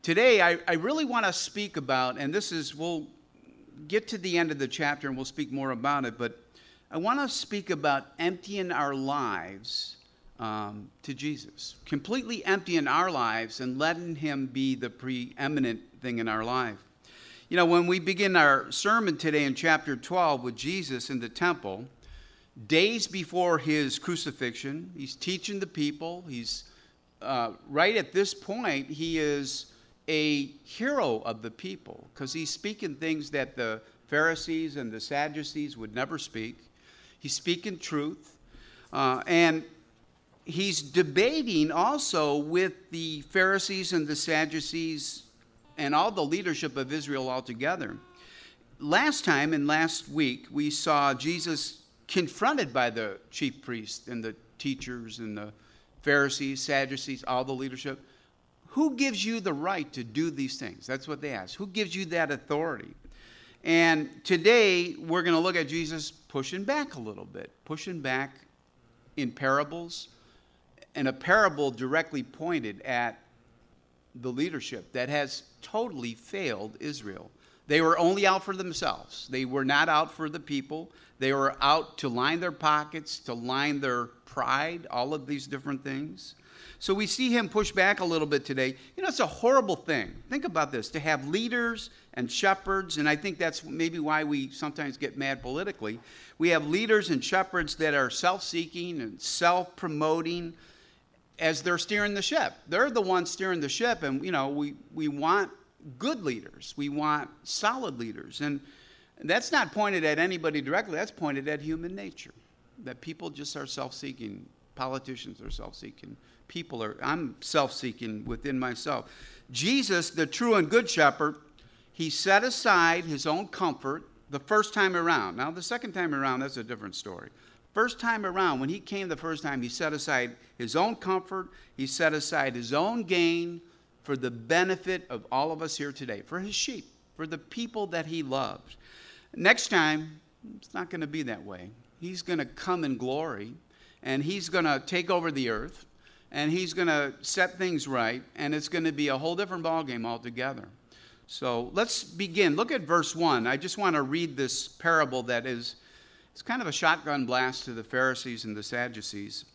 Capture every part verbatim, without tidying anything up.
Today, I, I really want to speak about, and this is, we'll get to the end of the chapter and we'll speak more about it, but I want to speak about emptying our lives um, to Jesus. Completely emptying our lives and letting him be the preeminent thing in our life. You know, when we begin our sermon today in chapter twelve with Jesus in the temple, days before his crucifixion, he's teaching the people. He's uh, right at this point, he is a hero of the people because he's speaking things that the Pharisees and the Sadducees would never speak. He's speaking truth. Uh, and he's debating also with the Pharisees and the Sadducees and all the leadership of Israel altogether. Last time, and last week, we saw Jesus confronted by the chief priests and the teachers and the Pharisees, Sadducees, all the leadership. Who gives you the right to do these things? That's what they ask. Who gives you that authority? And today, we're going to look at Jesus pushing back a little bit, pushing back in parables, and a parable directly pointed at the leadership that has totally failed Israel. They were only out for themselves. They were not out for the people. They were out to line their pockets, to line their pride, all of these different things. So we see him push back a little bit today. You know, it's a horrible thing. Think about this, to have leaders and shepherds, and I think that's maybe why we sometimes get mad politically. We have leaders and shepherds that are self-seeking and self-promoting as they're steering the ship. They're the ones steering the ship, and, you know, we, we want good leaders. We want solid leaders. And that's not pointed at anybody directly. That's pointed at human nature, that people just are self-seeking. Politicians are self-seeking. People are, I'm self-seeking within myself. Jesus, the true and good shepherd, he set aside his own comfort the first time around. Now, the second time around, that's a different story. First time around, when he came the first time, he set aside his own comfort. He set aside his own gain for the benefit of all of us here today, for his sheep, for the people that he loves. Next time, it's not going to be that way. He's going to come in glory, and he's going to take over the earth, and he's going to set things right, and it's going to be a whole different ballgame altogether. So let's begin. Look at verse one. I just want to read this parable that is, it's kind of a shotgun blast to the Pharisees and the Sadducees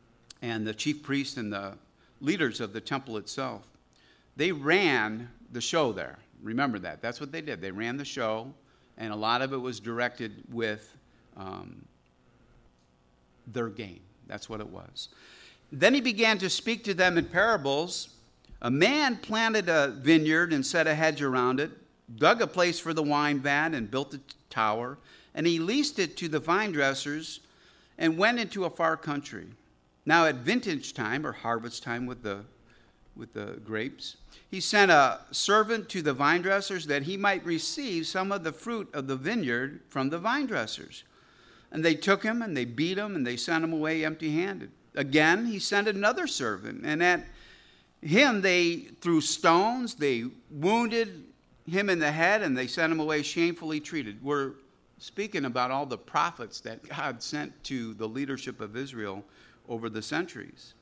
and the chief priests and the leaders of the temple itself. They ran the show there. Remember that. That's what they did. They ran the show, and a lot of it was directed with um, their gain. That's what it was. Then he began to speak to them in parables. A man planted a vineyard and set a hedge around it, dug a place for the wine vat and built a tower, and he leased it to the vine dressers and went into a far country. Now at vintage time, or harvest time with the, with the grapes, he sent a servant to the vine dressers that he might receive some of the fruit of the vineyard from the vine dressers. And they took him and they beat him and they sent him away empty-handed. Again, he sent another servant, and at him they threw stones, they wounded him in the head, and they sent him away shamefully treated. We're speaking about all the prophets that God sent to the leadership of Israel over the centuries.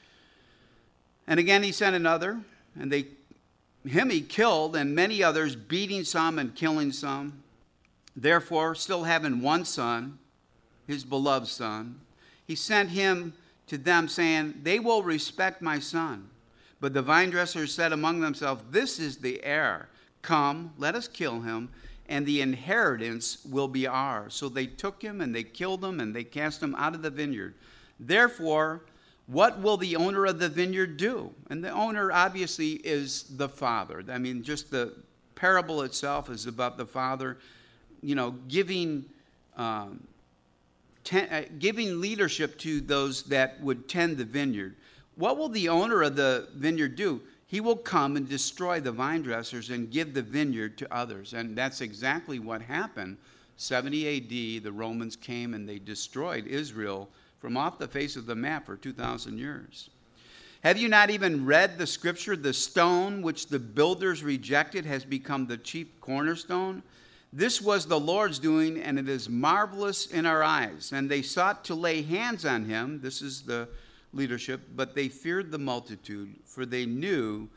And again he sent another, and they him he killed, and many others, beating some and killing some. Therefore, still having one son, his beloved son, he sent him to them, saying, they will respect my son. But the vine dressers said among themselves, this is the heir. Come, let us kill him, and the inheritance will be ours. So they took him, and they killed him, and they cast him out of the vineyard. Therefore, what will the owner of the vineyard do? And the owner, obviously, is the father. I mean, just the parable itself is about the father, you know, giving... Um, Ten, uh, giving leadership to those that would tend the vineyard. What will the owner of the vineyard do? He will come and destroy the vine dressers and give the vineyard to others. And that's exactly what happened. seventy A D, the Romans came and they destroyed Israel from off the face of the map for two thousand years. Have you not even read the scripture? The stone which the builders rejected has become the chief cornerstone. This was the Lord's doing, and it is marvelous in our eyes. And they sought to lay hands on him. This is the leadership. But they feared the multitude, for they knew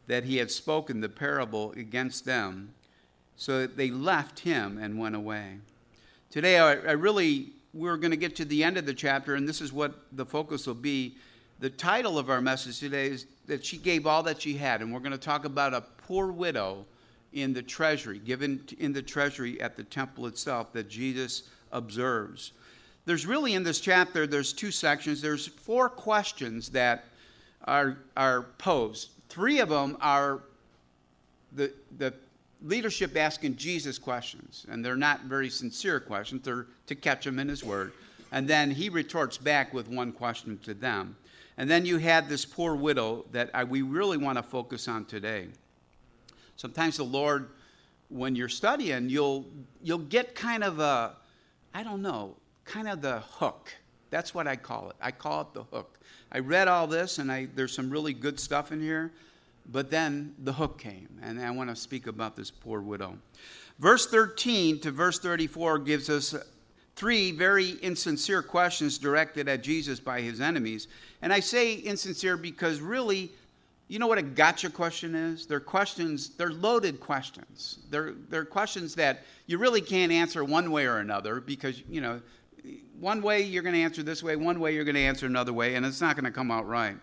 that he had spoken the parable against them. So they left him and went away. Today, I, I really, we're going to get to the end of the chapter, and this is what the focus will be. The title of our message today is that she gave all that she had, and we're going to talk about a poor widow in the treasury, given in the treasury at the temple itself that Jesus observes. There's really in this chapter, there's two sections. There's four questions that are, are posed. Three of them are the, the leadership asking Jesus questions, and they're not very sincere questions. They're to catch him in his word. And then he retorts back with one question to them. And then you had this poor widow that I, we really want to focus on today. Sometimes the Lord, when you're studying, you'll you'll get kind of a, I don't know, kind of the hook. That's what I call it. I call it the hook. I read all this, and I there's some really good stuff in here, but then the hook came, and I want to speak about this poor widow. Verse thirteen to verse thirty-four gives us three very insincere questions directed at Jesus by his enemies. And I say insincere because really, you know what a gotcha question is? They're questions, they're loaded questions. They're, they're questions that you really can't answer one way or another because, you know, one way you're going to answer this way, one way you're going to answer another way, and it's not going to come out right.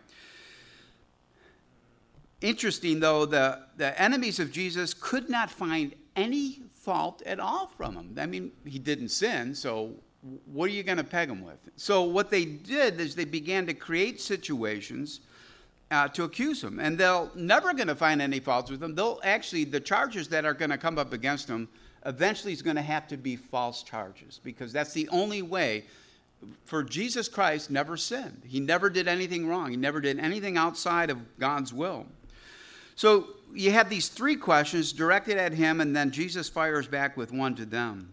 Interesting, though, the, the enemies of Jesus could not find any fault at all from him. I mean, he didn't sin, so what are you going to peg him with? So what they did is they began to create situations uh, to accuse him, and they're never going to find any faults with him. They'll actually, the charges that are going to come up against him eventually is going to have to be false charges, because that's the only way. For Jesus Christ never sinned. He never did anything wrong. He never did anything outside of God's will. So you have these three questions directed at him, and then Jesus fires back with one to them.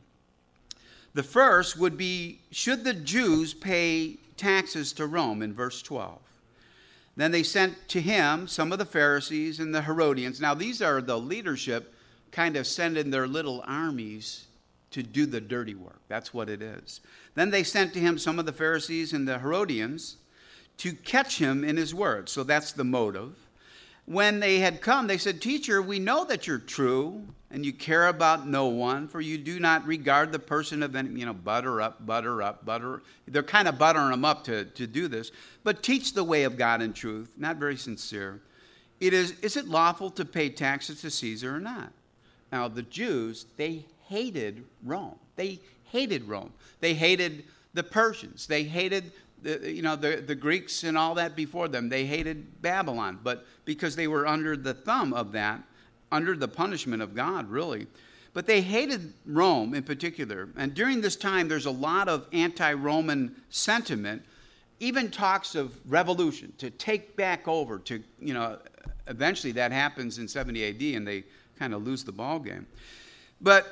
The first would be, should the Jews pay taxes to Rome, in verse twelve? Then they sent to him some of the Pharisees and the Herodians. Now these are the leadership kind of sending their little armies to do the dirty work. That's what it is. Then they sent to him some of the Pharisees and the Herodians to catch him in his words. So that's the motive. When they had come, they said, "Teacher, we know that you're true, and you care about no one, for you do not regard the person of any," you know, butter up, butter up, butter. They're kind of buttering them up to, to do this. "But teach the way of God in truth," not very sincere. It is, is it lawful to pay taxes to Caesar or not? Now, the Jews, they hated Rome. They hated Rome. They hated the Persians. They hated The, you know, the, the Greeks and all that before them. They hated Babylon, but because they were under the thumb of that, under the punishment of God, really. But they hated Rome in particular. And during this time, there's a lot of anti-Roman sentiment, even talks of revolution, to take back over, to, you know, eventually that happens in seventy A D, and they kind of lose the ball game. But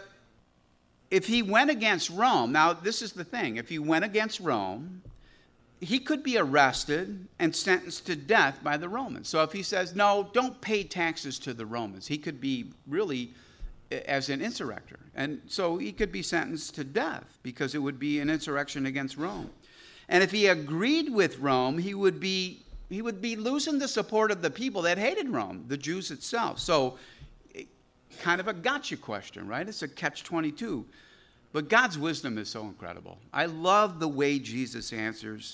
if he went against Rome, now this is the thing, if he went against Rome, he could be arrested and sentenced to death by the Romans. So if he says, no, don't pay taxes to the Romans, he could be really as an insurrector. And so he could be sentenced to death because it would be an insurrection against Rome. And if he agreed with Rome, he would be he would be losing the support of the people that hated Rome, the Jews itself. So kind of a gotcha question, right? It's a catch twenty-two. But God's wisdom is so incredible. I love the way Jesus answers.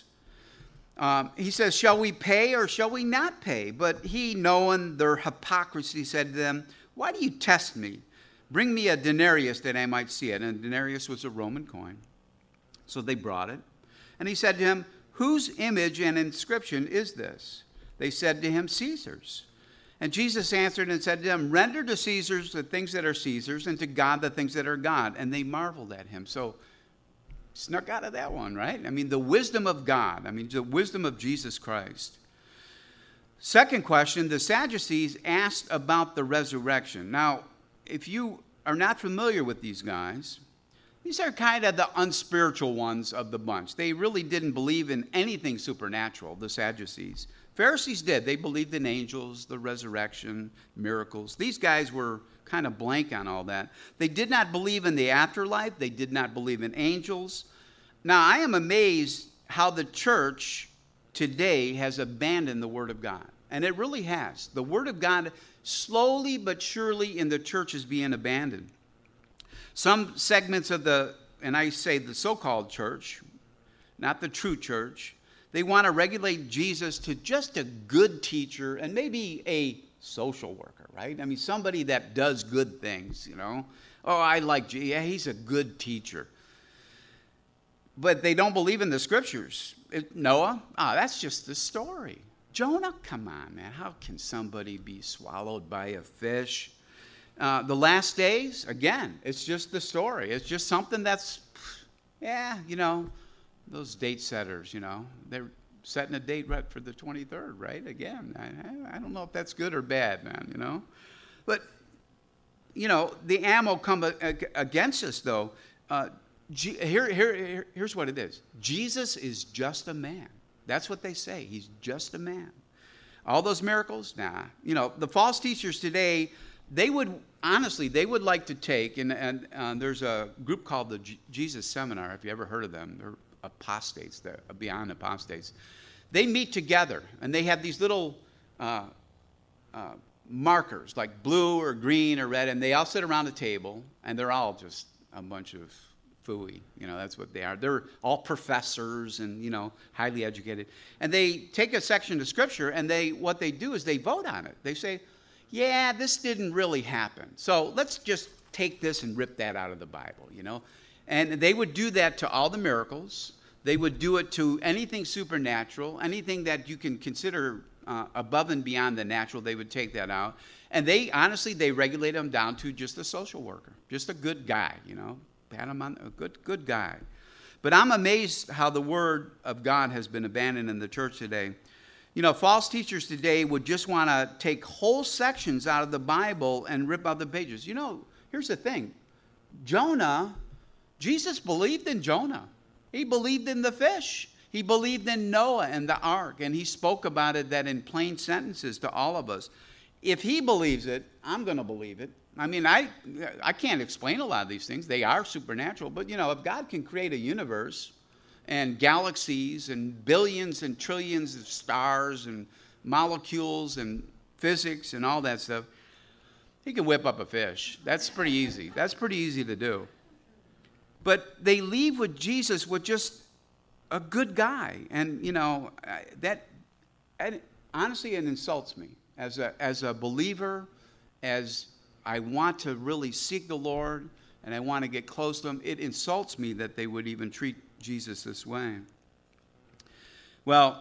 Um, he says, "Shall we pay or shall we not pay?" But he, knowing their hypocrisy, said to them, "Why do you test me? Bring me a denarius that I might see it." And a denarius was a Roman coin. So they brought it. And he said to him, "Whose image and inscription is this?" They said to him, "Caesar's." And Jesus answered and said to them, "Render to Caesar's the things that are Caesar's, and to God the things that are God." And they marveled at him. So snuck out of that one, right? I mean, the wisdom of God. I mean, the wisdom of Jesus Christ. Second question, the Sadducees asked about the resurrection. Now, if you are not familiar with these guys, these are kind of the unspiritual ones of the bunch. They really didn't believe in anything supernatural, the Sadducees. Pharisees did. They believed in angels, the resurrection, miracles. These guys were kind of blank on all that. They did not believe in the afterlife. They did not believe in angels. Now, I am amazed how the church today has abandoned the Word of God. And it really has. The Word of God, slowly but surely in the church, is being abandoned. Some segments of the, and I say the so-called church, not the true church, they want to regulate Jesus to just a good teacher and maybe a social worker, right? I mean, somebody that does good things, you know. Oh, I like Jesus. Yeah, he's a good teacher. But they don't believe in the scriptures. It, Noah, ah, oh, that's just the story. Jonah, come on, man. How can somebody be swallowed by a fish? Uh, the last days, again, it's just the story. It's just something that's, yeah, you know, those date setters, you know, they're setting a date right for the twenty-third, right? Again, I, I don't know if that's good or bad, man, you know. But, you know, the ammo come against us, though. Uh, G- here, here, here, here's what it is. Jesus is just a man. That's what they say. He's just a man. All those miracles, nah. You know, the false teachers today, they would, honestly, they would like to take, and, and uh, there's a group called the G- Jesus Seminar, if you ever heard of them. They're apostates, they're beyond apostates. They meet together, and they have these little uh, uh, markers, like blue or green or red, and they all sit around a table, and they're all just a bunch of phooey. You know, that's what they are. They're all professors and, you know, highly educated. And they take a section of Scripture, and they what they do is they vote on it. They say, yeah, this didn't really happen. So let's just take this and rip that out of the Bible, you know. And they would do that to all the miracles. They would do it to anything supernatural, anything that you can consider uh, above and beyond the natural. They would take that out. And they, honestly, they regulate them down to just a social worker, just a good guy, you know. Pat him on, a good, good guy. But I'm amazed how the Word of God has been abandoned in the church today. You know, false teachers today would just want to take whole sections out of the Bible and rip out the pages. You know, here's the thing. Jonah, Jesus believed in Jonah. He believed in the fish. He believed in Noah and the ark. And he spoke about it that in plain sentences to all of us. If he believes it, I'm going to believe it. I mean, I I can't explain a lot of these things. They are supernatural. But, you know, if God can create a universe and galaxies and billions and trillions of stars and molecules and physics and all that stuff, he can whip up a fish. That's pretty easy. That's pretty easy to do. But they leave with Jesus with just a good guy. And, you know, that, and honestly, it insults me. As a, as a believer, as I want to really seek the Lord and I want to get close to him, it insults me that they would even treat Jesus this way. Well,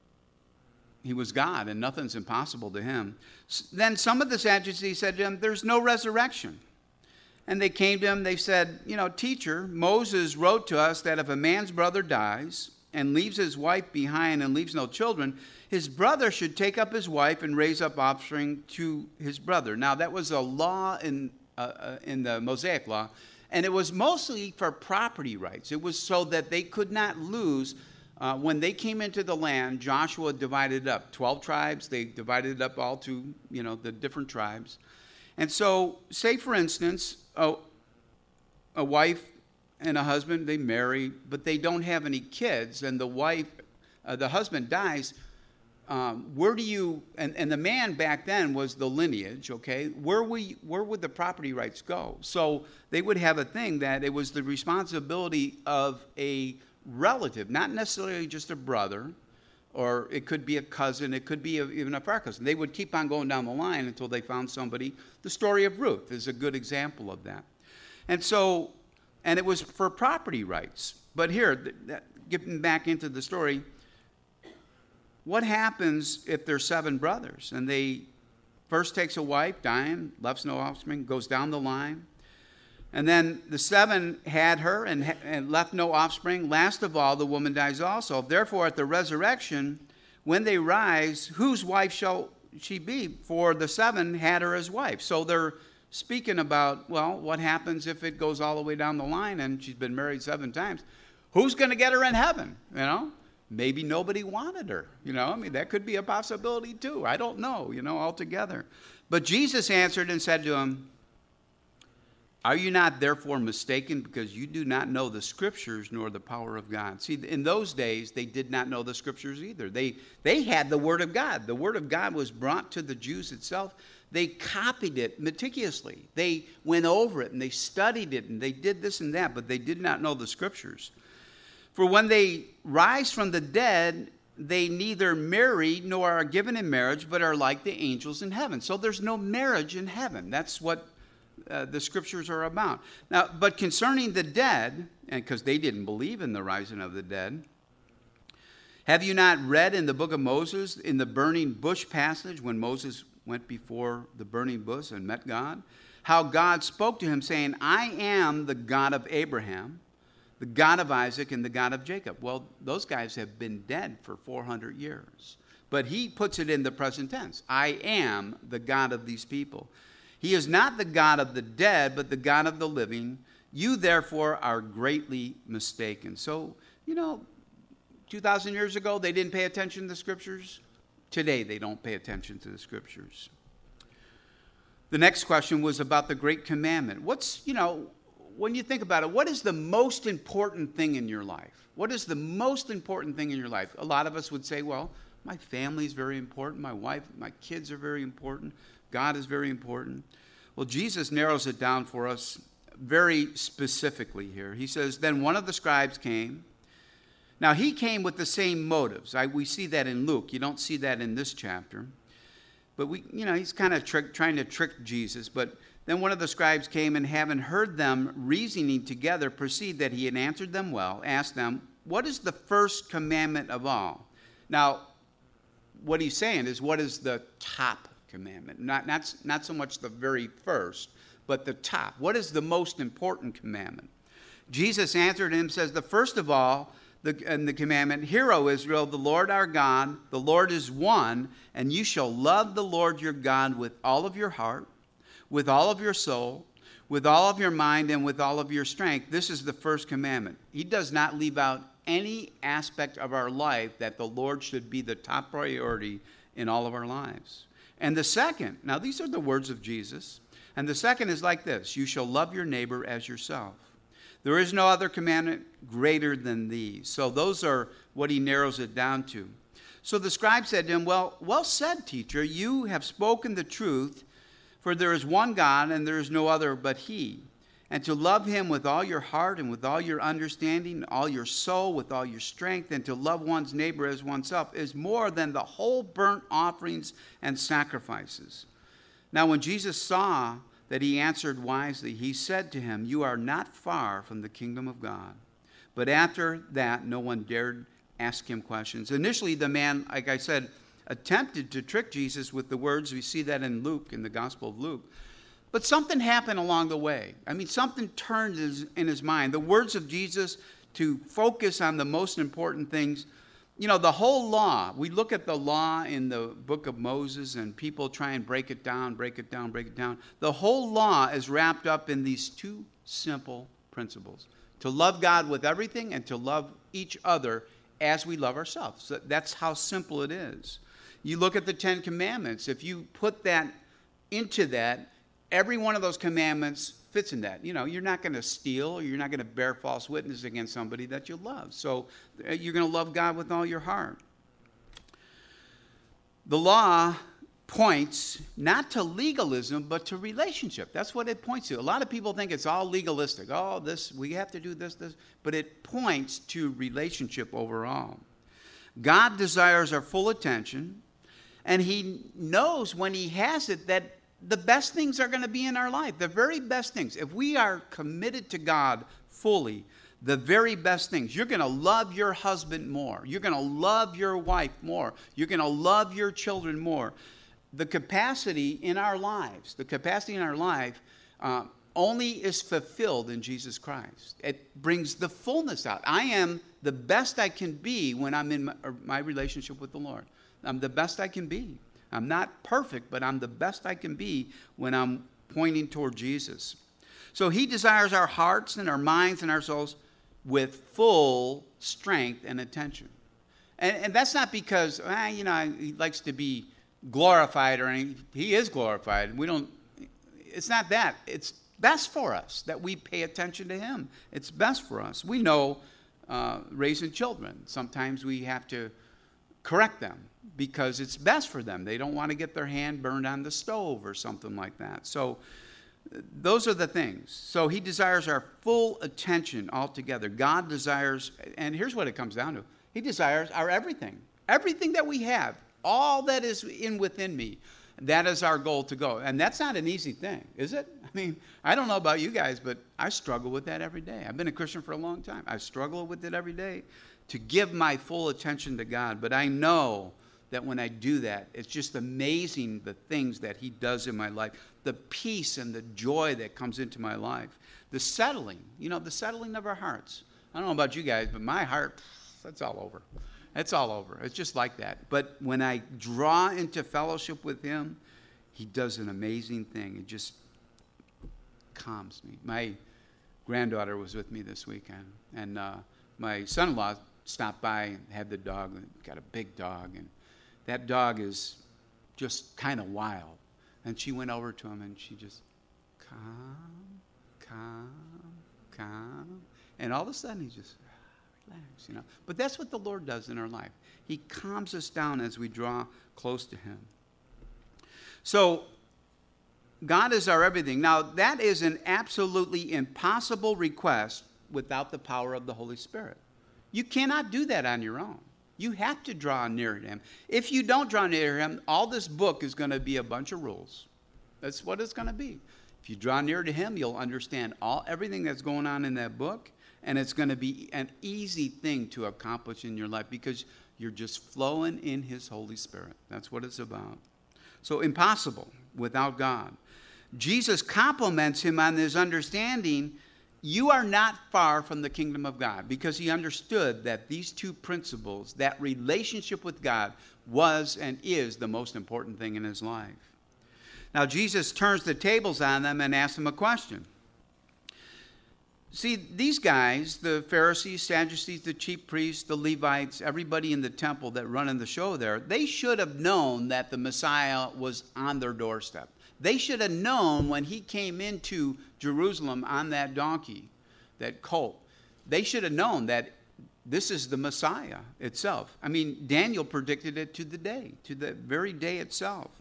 he was God, and nothing's impossible to him. Then some of the Sadducees said to him, there's no resurrection. And they came to him, they said, you know, teacher, Moses wrote to us that if a man's brother dies and leaves his wife behind and leaves no children, his brother should take up his wife and raise up offspring to his brother. Now, that was a law in, uh, uh, in the Mosaic law, and it was mostly for property rights. It was so that they could not lose. Uh, when they came into the land, Joshua divided it up. Twelve tribes, they divided it up all to, you know, the different tribes. And so, say for instance, a, a wife and a husband, they marry, but they don't have any kids, and the wife, uh, the husband dies. Um, where do you, and, and the man back then was the lineage, okay? Where, we, where would the property rights go? So they would have a thing that it was the responsibility of a relative, not necessarily just a brother, or it could be a cousin, it could be a, even a far cousin. They would keep on going down the line until they found somebody. The story of Ruth is a good example of that. And so, and it was for property rights. But here, that, getting back into the story, what happens if there's seven brothers and they first takes a wife, dying, left no offspring, goes down the line, and then the seven had her and, and left no offspring. Last of all, the woman dies also. Therefore, at the resurrection, when they rise, whose wife shall she be? For the seven had her as wife. So they're speaking about, well, what happens if it goes all the way down the line and she's been married seven times? Who's going to get her in heaven, you know? Maybe nobody wanted her, you know. I mean, that could be a possibility too. I don't know, you know, altogether. But Jesus answered and said to him, Are you not therefore mistaken, because you do not know the Scriptures nor the power of God? See, in those days, they did not know the Scriptures either. They, they had the Word of God. The Word of God was brought to the Jews itself. They copied it meticulously. They went over it, and they studied it, and they did this and that, but they did not know the Scriptures. For when they rise from the dead, they neither marry nor are given in marriage, but are like the angels in heaven. So there's no marriage in heaven. That's what Uh, the Scriptures are about. Now, but concerning the dead, and because they didn't believe in the rising of the dead, have you not read in the book of Moses, in the burning bush passage, when Moses went before the burning bush and met God, how God spoke to him saying, I am the God of Abraham, the God of Isaac, and the God of Jacob. Well, those guys have been dead for four hundred years. But he puts it in the present tense. I am the God of these people. He is not the God of the dead, but the God of the living. You, therefore, are greatly mistaken. So, you know, two thousand years ago, they didn't pay attention to the Scriptures. Today, they don't pay attention to the Scriptures. The next question was about the Great Commandment. What's, you know, when you think about it, what is the most important thing in your life? What is the most important thing in your life? A lot of us would say, well, my family is very important. My wife, my kids are very important. God is very important. Well, Jesus narrows it down for us very specifically here. He says, then one of the scribes came. Now, he came with the same motives. I, we see that in Luke. You don't see that in this chapter. But, we, you know, he's kind of trick, trying to trick Jesus. But then one of the scribes came, and having heard them reasoning together, perceived that he had answered them well, asked them, what is the first commandment of all? Now, what he's saying is, what is the top commandment? Not, not, not so much the very first, but the top. What is the most important commandment? Jesus answered him, says, the first of all, the, and the commandment, hear, O Israel, the Lord our God, the Lord is one, and you shall love the Lord your God with all of your heart, with all of your soul, with all of your mind, and with all of your strength. This is the first commandment. He does not leave out any aspect of our life that the Lord should be the top priority in all of our lives. And the second, now these are the words of Jesus, and the second is like this, you shall love your neighbor as yourself. There is no other commandment greater than these. So those are what he narrows it down to. So the scribe said to him, well, well said, teacher, you have spoken the truth, for there is one God, and there is no other but he. And to love him with all your heart and with all your understanding, all your soul, with all your strength, and to love one's neighbor as oneself is more than the whole burnt offerings and sacrifices. Now when Jesus saw that he answered wisely, he said to him, you are not far from the kingdom of God. But after that, no one dared ask him questions. Initially, the man, like I said, attempted to trick Jesus with the words. We see that in Luke, in the Gospel of Luke. But something happened along the way. I mean, something turned his, in his mind. The words of Jesus to focus on the most important things. You know, the whole law, we look at the law in the book of Moses, and people try and break it down, break it down, break it down. The whole law is wrapped up in these two simple principles. To love God with everything and to love each other as we love ourselves. So that's how simple it is. You look at the Ten Commandments. If you put that into that, every one of those commandments fits in that. You know, you're not going to steal, or you're not going to bear false witness against somebody that you love. So you're going to love God with all your heart. The law points not to legalism, but to relationship. That's what it points to. A lot of people think it's all legalistic. Oh, this, we have to do this, this. But it points to relationship overall. God desires our full attention, and he knows when he has it that the best things are going to be in our life, the very best things. If we are committed to God fully, the very best things. You're going to love your husband more. You're going to love your wife more. You're going to love your children more. The capacity in our lives, the capacity in our life uh, only is fulfilled in Jesus Christ. It brings the fullness out. I am the best I can be when I'm in my, my relationship with the Lord. I'm the best I can be. I'm not perfect, but I'm the best I can be when I'm pointing toward Jesus. So he desires our hearts and our minds and our souls with full strength and attention. And, and that's not because, ah, you know, he likes to be glorified or anything. He is glorified. We don't, it's not that. It's best for us that we pay attention to him. It's best for us. We know uh, raising children, sometimes we have to correct them because it's best for them. They don't want to get their hand burned on the stove or something like that. So those are the things. So he desires our full attention altogether. God desires, and here's what it comes down to. He desires our everything. Everything that we have, all that is in within me, that is our goal to go. And that's not an easy thing, is it? I mean, I don't know about you guys, but I struggle with that every day. I've been a Christian for a long time. I struggle with it every day to give my full attention to God. But I know that when I do that, it's just amazing the things that he does in my life, the peace and the joy that comes into my life, the settling, you know, the settling of our hearts. I don't know about you guys, but my heart, that's all over. It's all over. It's just like that. But when I draw into fellowship with him, he does an amazing thing. It just calms me. My granddaughter was with me this weekend, and uh, my son-in-law stopped by and had the dog. Got a big dog, and that dog is just kind of wild. And she went over to him, and she just, calm, calm, calm. And all of a sudden, he just, relax, you know. But that's what the Lord does in our life. He calms us down as we draw close to him. So, God is our everything. Now, that is an absolutely impossible request without the power of the Holy Spirit. You cannot do that on your own. You have to draw near to him. If you don't draw near to him, all this book is going to be a bunch of rules. That's what it's going to be. If you draw near to him, you'll understand all everything that's going on in that book, and it's going to be an easy thing to accomplish in your life because you're just flowing in his Holy Spirit. That's what it's about. So impossible without God. Jesus compliments him on his understanding. You are not far from the kingdom of God, because he understood that these two principles, that relationship with God, was and is the most important thing in his life. Now, Jesus turns the tables on them and asks them a question. See, these guys, the Pharisees, Sadducees, the chief priests, the Levites, everybody in the temple that run in the show there, they should have known that the Messiah was on their doorstep. They should have known when he came into Jerusalem on that donkey, that colt. They should have known that this is the Messiah itself. I mean, Daniel predicted it to the day, to the very day itself.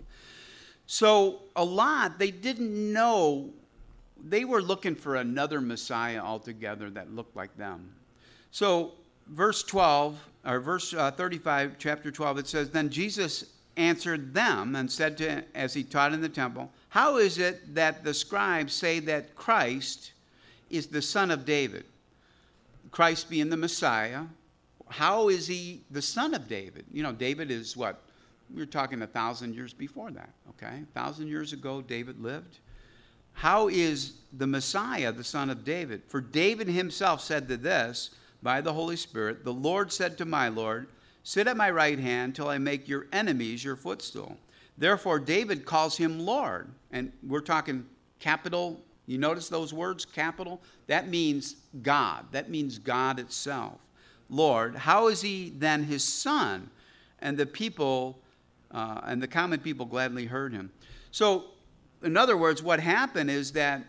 So a lot, they didn't know. They were looking for another Messiah altogether that looked like them. So verse twelve, or verse uh, thirty-five, chapter twelve, it says, Then Jesus answered them and said to, as he taught in the temple, How is it that the scribes say that Christ is the son of David? Christ being the Messiah. How is he the son of David? You know, David is what? We were talking a thousand years before that, okay? A thousand years ago, David lived. How is the Messiah the son of David? For David himself said to this by the Holy Spirit, The Lord said to my Lord, Sit at my right hand till I make your enemies your footstool. Therefore, David calls him Lord. And we're talking capital. You notice those words, capital? That means God. That means God itself. Lord. How is he then his son? And the people, uh, and the common people gladly heard him. So, in other words, what happened is that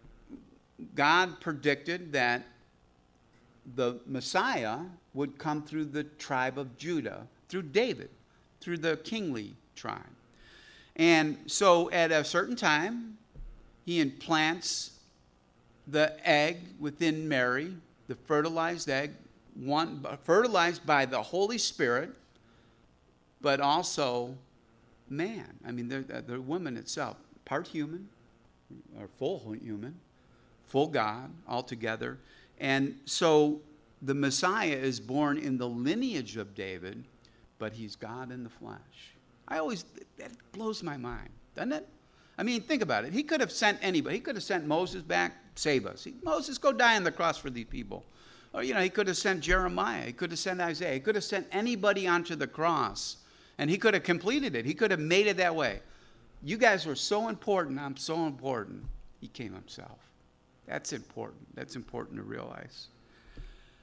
God predicted that the Messiah would come through the tribe of Judah, through David, through the kingly tribe. And so at a certain time, he implants the egg within Mary, the fertilized egg, one fertilized by the Holy Spirit, but also man. I mean, the, the woman itself, part human, or full human, full God altogether. And so the Messiah is born in the lineage of David, but he's God in the flesh. I always, that blows my mind, doesn't it? I mean, think about it. He could have sent anybody. He could have sent Moses back, save us. He, Moses, go die on the cross for these people. Or, you know, he could have sent Jeremiah. He could have sent Isaiah. He could have sent anybody onto the cross, and he could have completed it. He could have made it that way. You guys were so important. I'm so important. He came himself. That's important. That's important to realize.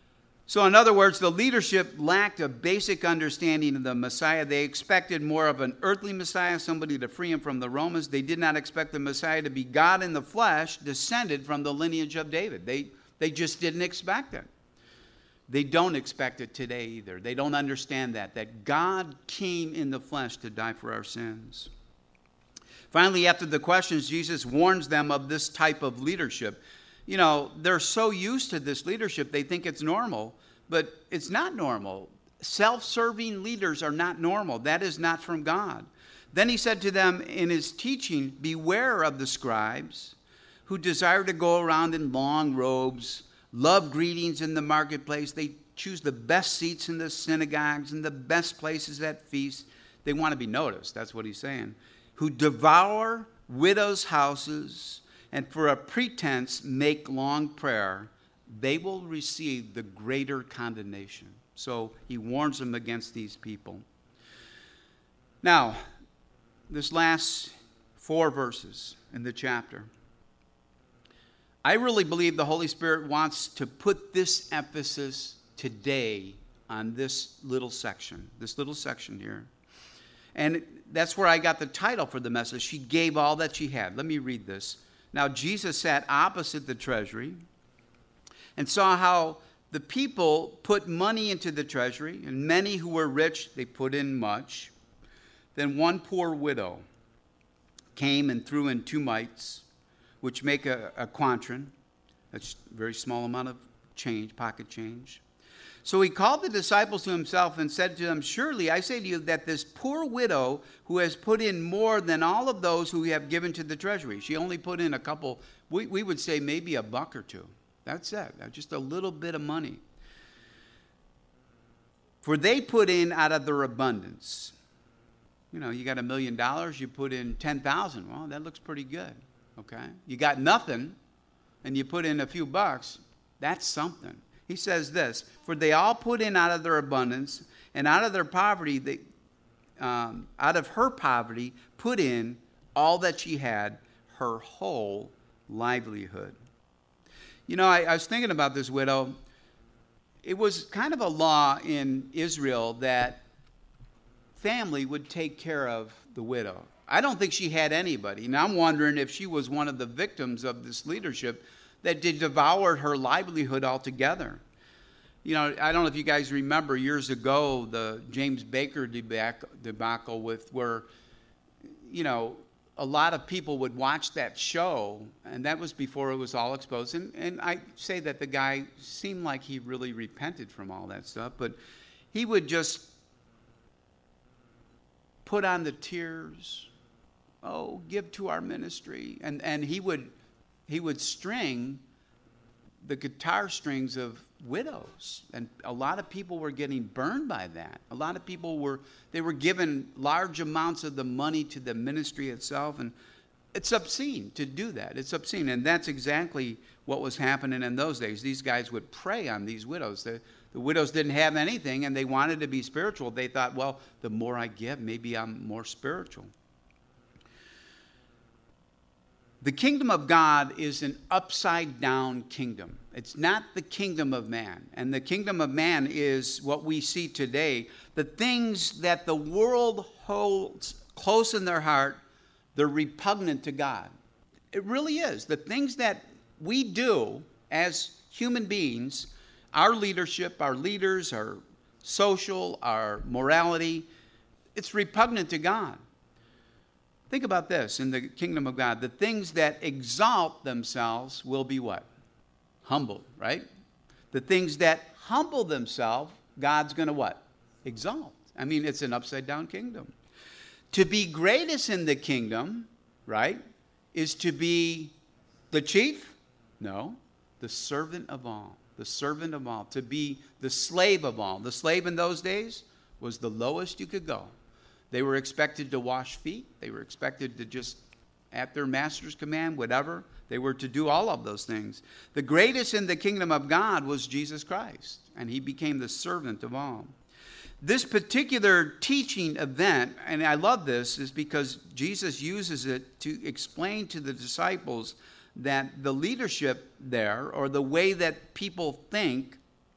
So in other words, the leadership lacked a basic understanding of the Messiah. They expected more of an earthly Messiah, somebody to free him from the Romans. They did not expect the Messiah to be God in the flesh, descended from the lineage of David. They, they just didn't expect it. They don't expect it today either. They don't understand that, that God came in the flesh to die for our sins. Finally, after the questions, Jesus warns them of this type of leadership. You know, they're so used to this leadership, they think it's normal, but it's not normal. Self-serving leaders are not normal. That is not from God. Then he said to them in his teaching, beware of the scribes who desire to go around in long robes, love greetings in the marketplace. They choose the best seats in the synagogues and the best places at feasts. They want to be noticed. That's what he's saying. Who devour widows' houses and for a pretense make long prayer, they will receive the greater condemnation. So he warns them against these people. Now, this last four verses in the chapter, I really believe the Holy Spirit wants to put this emphasis today on this little section, this little section here. And that's where I got the title for the message. She gave all that she had. Let me read this. Now, Jesus sat opposite the treasury and saw how the people put money into the treasury, and many who were rich, they put in much. Then one poor widow came and threw in two mites, which make a, a quadrant. That's a very small amount of change, pocket change. So he called the disciples to himself and said to them, surely I say to you that this poor widow who has put in more than all of those who have given to the treasury. She only put in a couple, we, we would say maybe a buck or two. That's it, just a little bit of money. For they put in out of their abundance. You know, you got a million dollars, you put in ten thousand. Well, that looks pretty good, okay? You got nothing, and you put in a few bucks. That's something. He says this, for they all put in out of their abundance, and out of their poverty, they, um, out of her poverty, put in all that she had, her whole livelihood. You know, I, I was thinking about this widow. It was kind of a law in Israel that family would take care of the widow. I don't think she had anybody. And I'm wondering if she was one of the victims of this leadership that did devour her livelihood altogether. You know, I don't know if you guys remember years ago the James Baker debacle with where, you know, a lot of people would watch that show, and that was before it was all exposed. And, and I say that the guy seemed like he really repented from all that stuff, but he would just put on the tears, oh, give to our ministry. And, and he would he would string the guitar strings of widows. And a lot of people were getting burned by that. A lot of people were, they were given large amounts of the money to the ministry itself. And it's obscene to do that. It's obscene. And that's exactly what was happening in those days. These guys would prey on these widows. The, the widows didn't have anything, and they wanted to be spiritual. They thought, well, the more I give, maybe I'm more spiritual. The kingdom of God is an upside-down kingdom. It's not the kingdom of man. And the kingdom of man is what we see today. The things that the world holds close in their heart, they're repugnant to God. It really is. The things that we do as human beings, our leadership, our leaders, our social, our morality, it's repugnant to God. Think about this in the kingdom of God. The things that exalt themselves will be what? Humbled, right? The things that humble themselves, God's going to what? Exalt. I mean, it's an upside-down kingdom. To be greatest in the kingdom, right, is to be the chief? No, the servant of all. The servant of all. To be the slave of all. The slave in those days was the lowest you could go. They were expected to wash feet. They were expected to just, at their master's command, whatever. They were to do all of those things. The greatest in the kingdom of God was Jesus Christ, and he became the servant of all. This particular teaching event, and I love this, is because Jesus uses it to explain to the disciples that the leadership there, or the way that people think,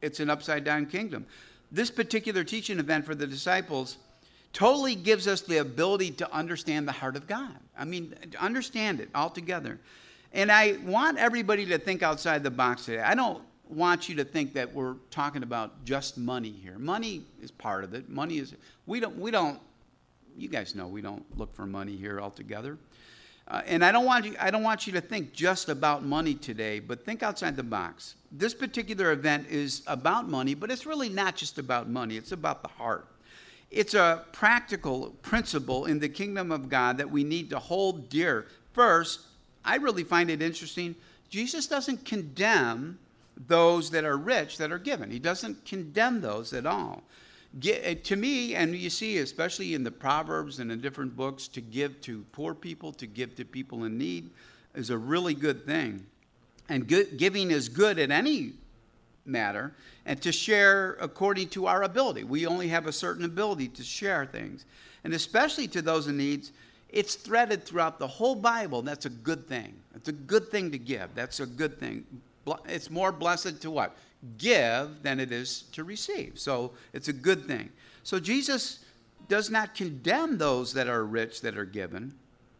it's an upside-down kingdom. This particular teaching event for the disciples totally gives us the ability to understand the heart of God. I mean, to understand it altogether. And I want everybody to think outside the box today. I don't want you to think that we're talking about just money here. Money is part of it. Money is, we don't, we don't, you guys know we don't look for money here altogether. Uh, and I don't want you, I don't want you to think just about money today, but think outside the box. This particular event is about money, but it's really not just about money. It's about the heart. It's a practical principle in the kingdom of God that we need to hold dear. First, I really find it interesting. Jesus doesn't condemn those that are rich that are given. He doesn't condemn those at all. Get, to me, and you see, especially in the Proverbs and in different books, to give to poor people, to give to people in need, is a really good thing. And good, giving is good at any matter, and to share according to our ability. We only have a certain ability to share things. And especially to those in needs, it's threaded throughout the whole Bible. That's a good thing. It's a good thing to give. That's a good thing. It's more blessed to what? Give than it is to receive. So it's a good thing. So Jesus does not condemn those that are rich that are given.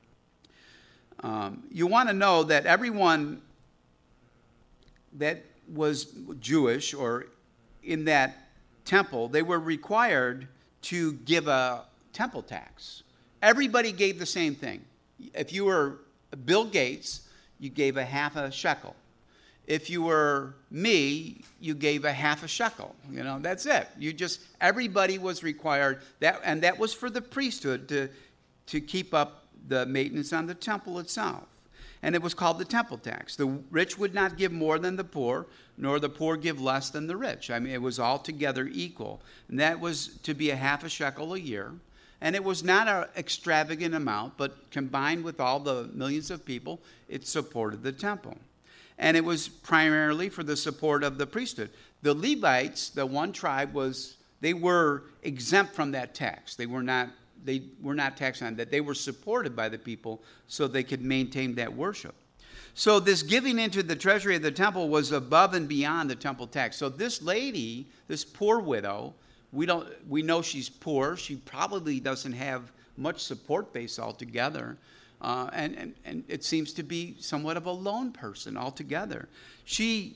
Um, you want to know that everyone that was Jewish or in that temple, they were required to give a temple tax. Everybody gave the same thing. If you were Bill Gates, you gave a half a shekel. If you were me, you gave a half a shekel. You know, that's it. You just, everybody was required that, and that was for the priesthood to, to keep up the maintenance on the temple itself. And it was called the temple tax. The rich would not give more than the poor, nor the poor give less than the rich. I mean, it was altogether equal. And that was to be a half a shekel a year. And it was not an extravagant amount, but combined with all the millions of people, it supported the temple. And it was primarily for the support of the priesthood. The Levites, the one tribe, was they were exempt from that tax. They were not they were not taxed on that. They were supported by the people so they could maintain that worship. So this giving into the treasury of the temple was above and beyond the temple tax. So this lady, this poor widow, we don't we know she's poor. She probably doesn't have much support base altogether. Uh, and, and, and it seems to be somewhat of a lone person altogether. She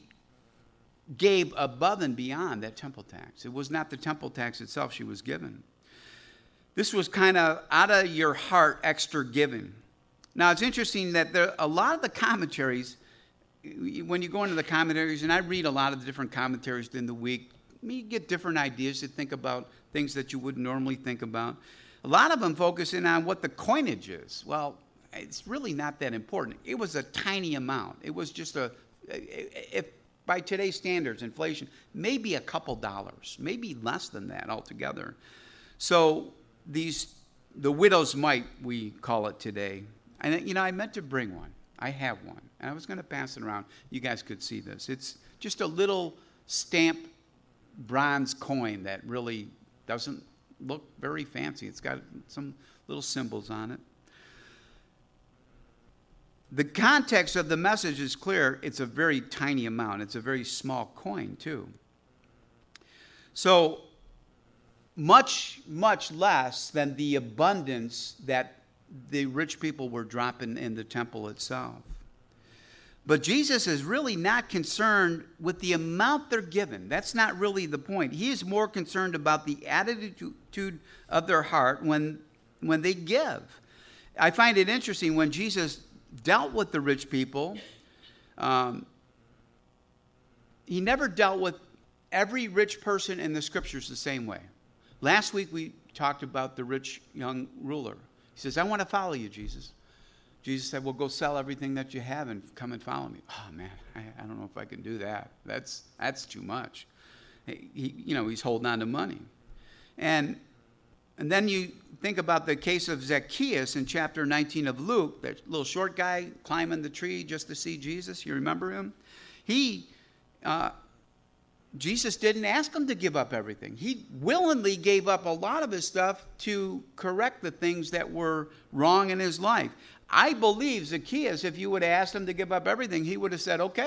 gave above and beyond that temple tax. It was not the temple tax itself she was given. This was kind of out of your heart extra giving. Now, it's interesting that there a lot of the commentaries, when you go into the commentaries, and I read a lot of the different commentaries in the week, you get different ideas to think about things that you wouldn't normally think about. A lot of them focus in on what the coinage is. Well, it's really not that important. It was a tiny amount. It was just a, if by today's standards, inflation, maybe a couple dollars, maybe less than that altogether. So these, the widow's mite, we call it today. And, you know, I meant to bring one. I have one. And I was going to pass it around. You guys could see this. It's just a little stamped bronze coin that really doesn't look very fancy. It's got some little symbols on it. The context of the message is clear. It's a very tiny amount. It's a very small coin, too. So much, much less than the abundance that the rich people were dropping in the temple itself. But Jesus is really not concerned with the amount they're given. That's not really the point. He is more concerned about the attitude of their heart when, when they give. I find it interesting when Jesus dealt with the rich people, um, he never dealt with every rich person in the scriptures the same way. Last week we talked about the rich young ruler. He says, I want to follow you, Jesus. Jesus said, well, go sell everything that you have and come and follow me. Oh, man, I, I don't know if I can do that. That's that's too much. He, he, you know, he's holding on to money. And And then you think about the case of Zacchaeus in chapter nineteen of Luke, that little short guy climbing the tree just to see Jesus. You remember him? He, uh, Jesus didn't ask him to give up everything. He willingly gave up a lot of his stuff to correct the things that were wrong in his life. I believe Zacchaeus, if you would have asked him to give up everything, he would have said, okay,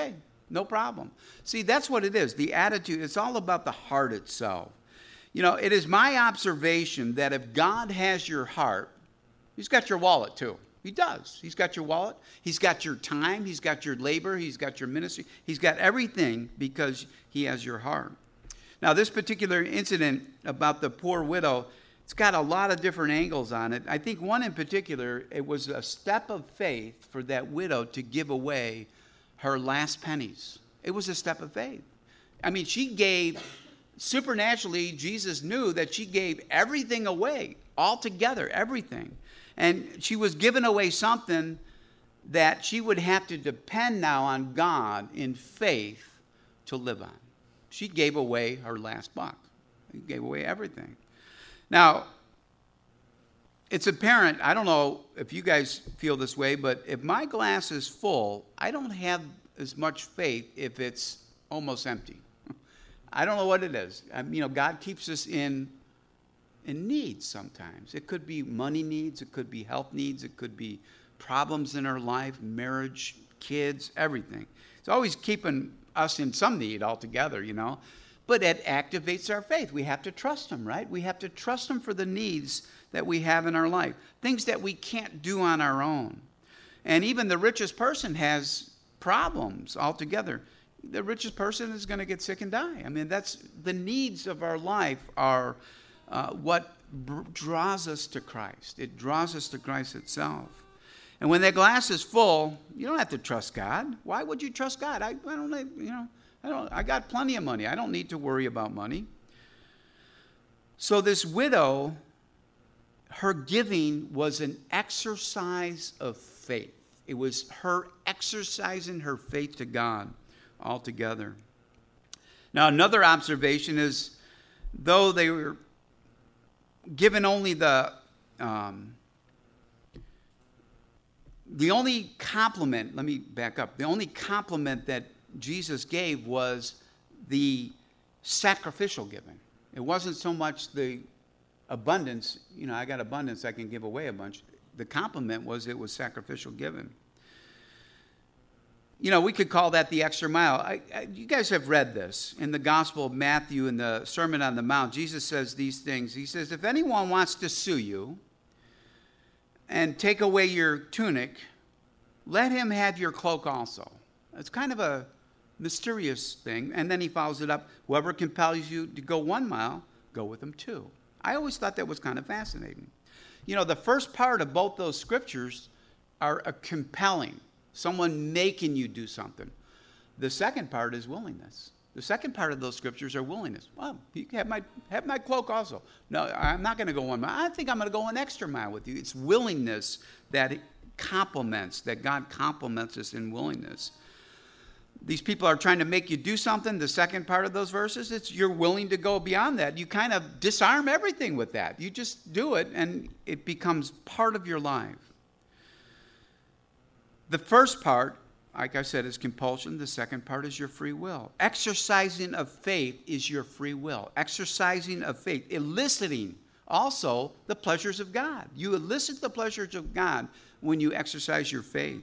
No problem. See, that's what it is. The attitude, it's all about the heart itself. You know, it is my observation that if God has your heart, he's got your wallet too. He does. He's got your wallet. He's got your time. He's got your labor. He's got your ministry. He's got everything because he has your heart. Now, this particular incident about the poor widow, it's got a lot of different angles on it. I think one in particular, it was a step of faith for that widow to give away her last pennies. It was a step of faith. I mean, she gave, supernaturally, Jesus knew that she gave everything away, altogether, everything. And she was giving away something that she would have to depend now on God in faith to live on. She gave away her last buck. She gave away everything. Now, it's apparent, I don't know if you guys feel this way, but if my glass is full, I don't have as much faith if it's almost empty. I don't know what it is. I mean, you know, God keeps us in in needs sometimes. It could be money needs, it could be health needs, it could be problems in our life, marriage, kids, everything. It's always keeping us in some need altogether, you know. But it activates our faith. We have to trust him, right? We have to trust him for the needs that we have in our life, things that we can't do on our own. And even the richest person has problems altogether. The richest person is going to get sick and die. I mean, that's the needs of our life are uh, what br- draws us to Christ. It draws us to Christ itself. And when that glass is full, you don't have to trust God. Why would you trust God? I, I don't, you know, I don't. I got plenty of money. I don't need to worry about money. So this widow, her giving was an exercise of faith. It was her exercising her faith to God altogether. Now, another observation is, though they were given only the um, the only compliment, let me back up, the only compliment that Jesus gave was the sacrificial giving. It wasn't so much the abundance, you know, I got abundance, I can give away a bunch. The compliment was it was sacrificial giving. You know, we could call that the extra mile. I, I, you guys have read this. In the Gospel of Matthew, in the Sermon on the Mount, Jesus says these things. He says, if anyone wants to sue you and take away your tunic, let him have your cloak also. It's kind of a mysterious thing. And then he follows it up, whoever compels you to go one mile, go with him two. I always thought that was kind of fascinating. You know, the first part of both those scriptures are a compelling. Someone making you do something. The second part is willingness. The second part of those scriptures are willingness. Well, you can have my, have my cloak also. No, I'm not going to go one mile. I think I'm going to go an extra mile with you. It's willingness that it complements, that God complements us in willingness. These people are trying to make you do something. The second part of those verses, it's you're willing to go beyond that. You kind of disarm everything with that. You just do it, and it becomes part of your life. The first part, like I said, is compulsion. The second part is your free will. Exercising of faith is your free will. Exercising of faith, eliciting also the pleasures of God. You elicit the pleasures of God when you exercise your faith.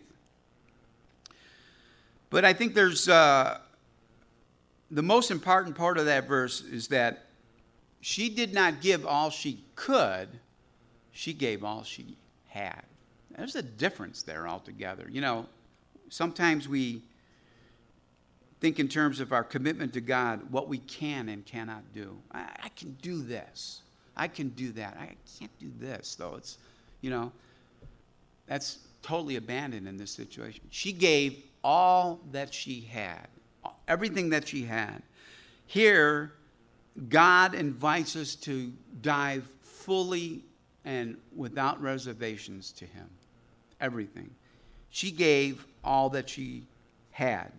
But I think there's uh, the most important part of that verse is that she did not give all she could. She gave all she had. There's a difference there altogether. You know, sometimes we think in terms of our commitment to God, what we can and cannot do. I, I can do this. I can do that. I can't do this, though. It's, you know, that's totally abandoned in this situation. She gave all that she had, everything that she had. Here, God invites us to dive fully and without reservations to him. Everything. She gave all that she had.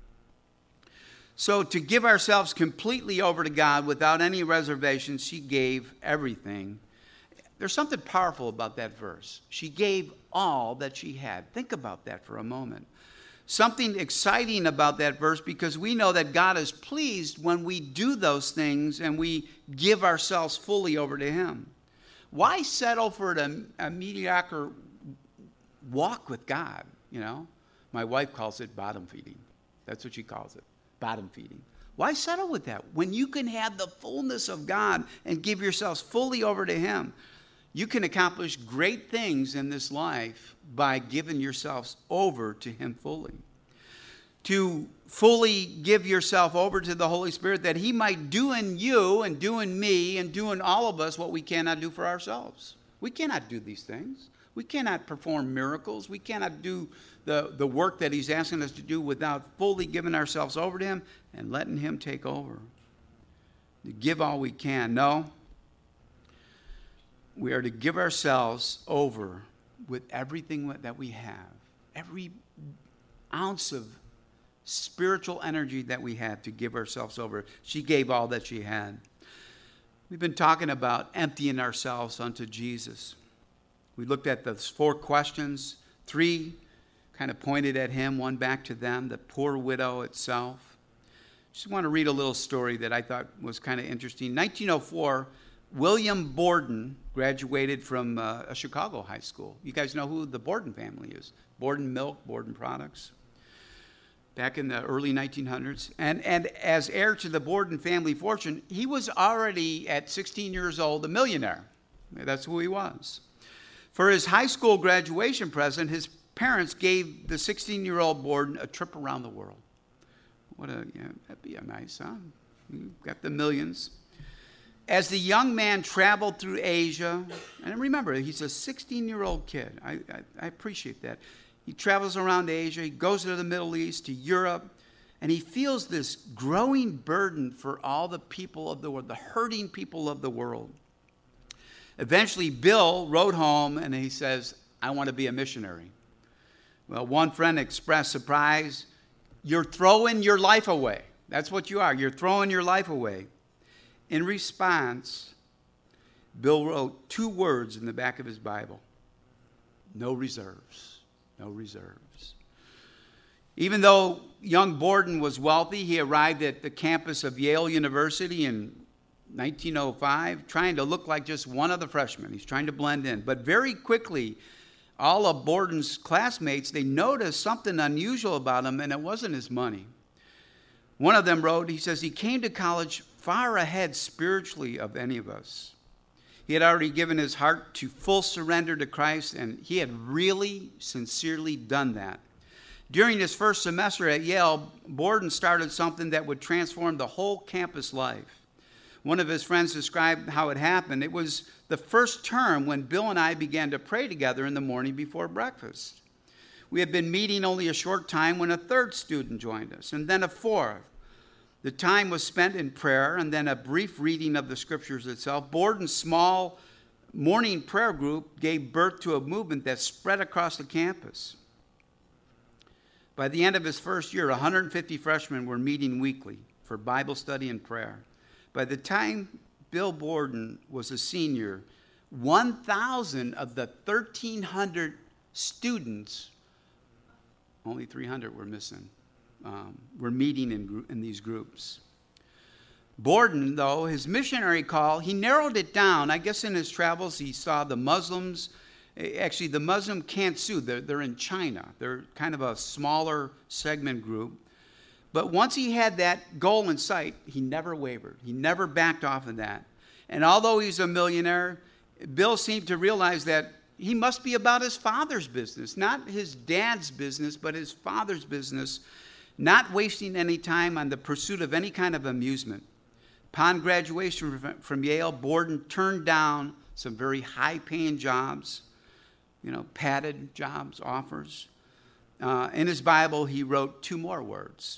So to give ourselves completely over to God without any reservations, she gave everything. There's something powerful about that verse. She gave all that she had. Think about that for a moment. Something exciting about that verse, because we know that God is pleased when we do those things and we give ourselves fully over to him. Why settle for a, a mediocre walk with God? You know, my wife calls it bottom feeding. That's what she calls it, bottom feeding. Why settle with that? When you can have the fullness of God and give yourselves fully over to him, you can accomplish great things in this life by giving yourselves over to him fully. To fully give yourself over to the Holy Spirit that he might do in you and do in me and do in all of us what we cannot do for ourselves. We cannot do these things. We cannot perform miracles. We cannot do the, the work that he's asking us to do without fully giving ourselves over to him and letting him take over. To give all we can. No. We are to give ourselves over with everything that we have. Every ounce of spiritual energy that we have to give ourselves over. She gave all that she had. We've been talking about emptying ourselves unto Jesus. We looked at those four questions. Three kind of pointed at him, one back to them, the poor widow itself. Just want to read a little story that I thought was kind of interesting. nineteen oh four, William Borden graduated from uh, a Chicago high school. You guys know who the Borden family is. Borden Milk, Borden Products. Back in the early nineteen hundreds. And, and as heir to the Borden family fortune, he was already at sixteen years old a millionaire. That's who he was. For his high school graduation present, his parents gave the sixteen-year-old Borden a trip around the world. What a, yeah, that'd be a nice, huh? You got the millions. As the young man traveled through Asia, and remember, he's a sixteen-year-old kid. I, I, I appreciate that. He travels around Asia, he goes to the Middle East, to Europe, and he feels this growing burden for all the people of the world, the hurting people of the world. Eventually, Bill wrote home and he says, I want to be a missionary. Well, one friend expressed surprise. You're throwing your life away. That's what you are. You're throwing your life away. In response, Bill wrote two words in the back of his Bible. No reserves. No reserves. Even though young Borden was wealthy, he arrived at the campus of Yale University in nineteen oh five, trying to look like just one of the freshmen. He's trying to blend in. But very quickly, all of Borden's classmates, they noticed something unusual about him, and it wasn't his money. One of them wrote, he says, he came to college far ahead spiritually of any of us. He had already given his heart to full surrender to Christ, and he had really, sincerely done that. During his first semester at Yale, Borden started something that would transform the whole campus life. One of his friends described how it happened. It was the first term when Bill and I began to pray together in the morning before breakfast. We had been meeting only a short time when a third student joined us, and then a fourth. The time was spent in prayer and then a brief reading of the scriptures itself. Borden's small morning prayer group gave birth to a movement that spread across the campus. By the end of his first year, one hundred fifty freshmen were meeting weekly for Bible study and prayer. By the time Bill Borden was a senior, one thousand of the thirteen hundred students, only three hundred were missing, um, were meeting in, group, in these groups. Borden, though, his missionary call, he narrowed it down. I guess in his travels he saw the Muslims. Actually, the Muslim can't sue. They're, they're in China. They're kind of a smaller segment group. But once he had that goal in sight, he never wavered. He never backed off of that. And although he's a millionaire, Bill seemed to realize that he must be about his father's business, not his dad's business, but his father's business, not wasting any time on the pursuit of any kind of amusement. Upon graduation from Yale, Borden turned down some very high-paying jobs, you know, padded jobs, offers. Uh, in his Bible, he wrote two more words.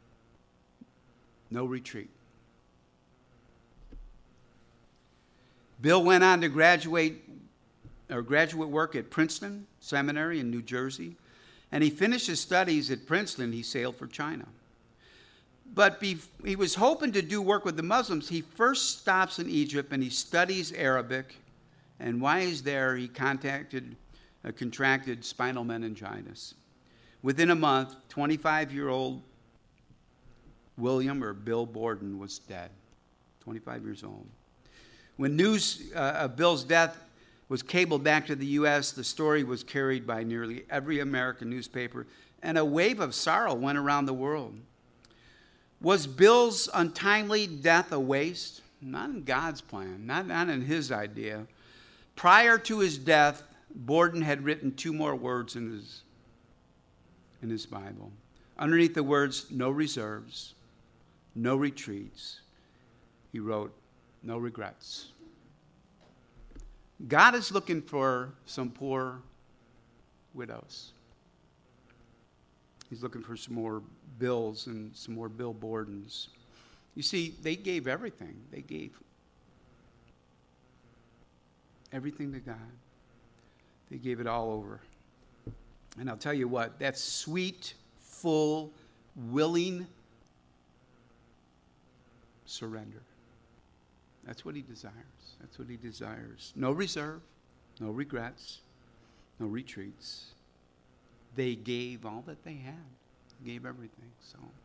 No retreat. Bill went on to graduate or graduate work at Princeton Seminary in New Jersey, and he finished his studies at Princeton. He sailed for China. But be, he was hoping to do work with the Muslims. He first stops in Egypt and he studies Arabic, and while he's there, he contacted, uh, contracted spinal meningitis. Within a month, twenty-five-year-old William or Bill Borden was dead, twenty-five years old. When news uh, of Bill's death was cabled back to the U S, the story was carried by nearly every American newspaper, and a wave of sorrow went around the world. Was Bill's untimely death a waste? Not in God's plan, not, not in his idea. Prior to his death, Borden had written two more words in his, in his Bible. Underneath the words, no reserves, no retreats, he wrote, no regrets. God is looking for some poor widows. He's looking for some more Bills and some more Bill Bordens. You see, they gave everything. They gave everything to God. They gave it all over. And I'll tell you what, that sweet, full, willing surrender. That's what he desires. That's what he desires. No reserve, no regrets, no retreats. They gave all that they had. Gave everything. So